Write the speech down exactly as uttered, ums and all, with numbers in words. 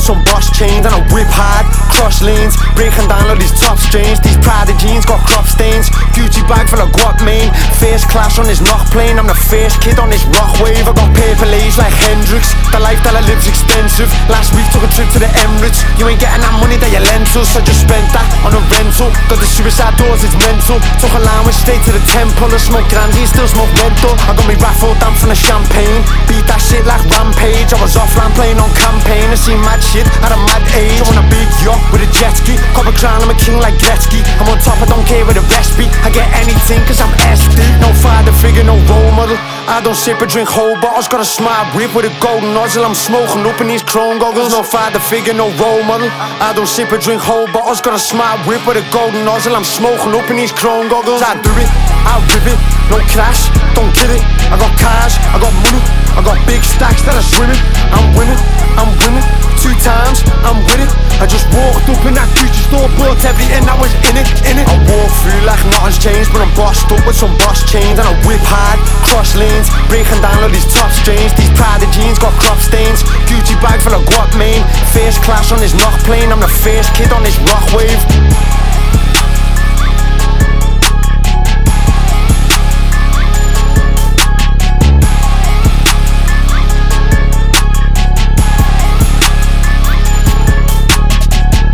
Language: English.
some boss chains, and I whip hard, cross lanes, breaking down all these top strains. These Prada jeans got crop stains, Gucci bag full of guap main. First class on this knock plane, I'm the first kid on this rock wave. I got paper lays like Hendrix, the life that I live's extensive. Last week took a trip to the Emirates. You ain't getting that money that you lent us, I just spent that on a rental. Got the suicide doors, it's mental. Took a line, went straight to the temple. I smoke Grandy, still smoke mental. I got me raffled down from the champagne, beat that shit like Rampage. I was offline playing on campaign, I seen mad shit at a mad age. I'm on a big yacht with a jet ski, cop a crown, I'm a king like Gretzky. I'm on top, I don't care where the rest be. I get anything cause I'm S D. No father figure, no role model. I don't sip or drink whole bottles. Got a smart whip with a golden nozzle. I'm smoking up in these chrome goggles. No father figure, no role model. I don't sip or drink whole bottles. Got a smart whip with a golden nozzle. I'm smoking up in these chrome goggles. I do it, I rip it, no crash, don't kill it. I got cars, I got money, I got big stacks that are swimming. I'm winning, I'm winning, two times, I'm with it. I just walked up in that Gucci store, bought everything that was in it, in it. I walk through like nothing's changed, but I'm bossed up with some boss chains. And I whip hard, cross lanes, breaking down all these top strains. These Prada jeans got crop stains, Gucci bag full of guap main. First class on this knock plane, I'm the first kid on this rock wave.